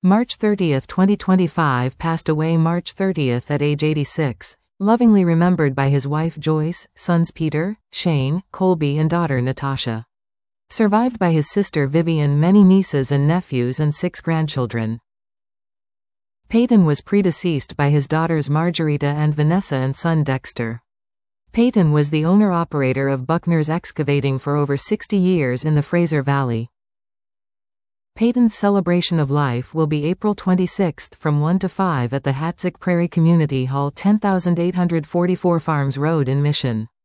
March 30, 2025 passed away March 30 at age 86, lovingly remembered by his wife Joyce, sons Peter, Shane, Colby and daughter Natasha. Survived by his sister Vivian, many nieces and nephews and 6 grandchildren. Peyton was predeceased by his daughters Margarita and Vanessa and son Dexter. Peyton was the owner-operator of Buckner's Excavating for over 60 years in the Fraser Valley. Peyton's celebration of life will be April 26 from 1 to 5 at the Hatzick Prairie Community Hall, 10844 Farms Road in Mission.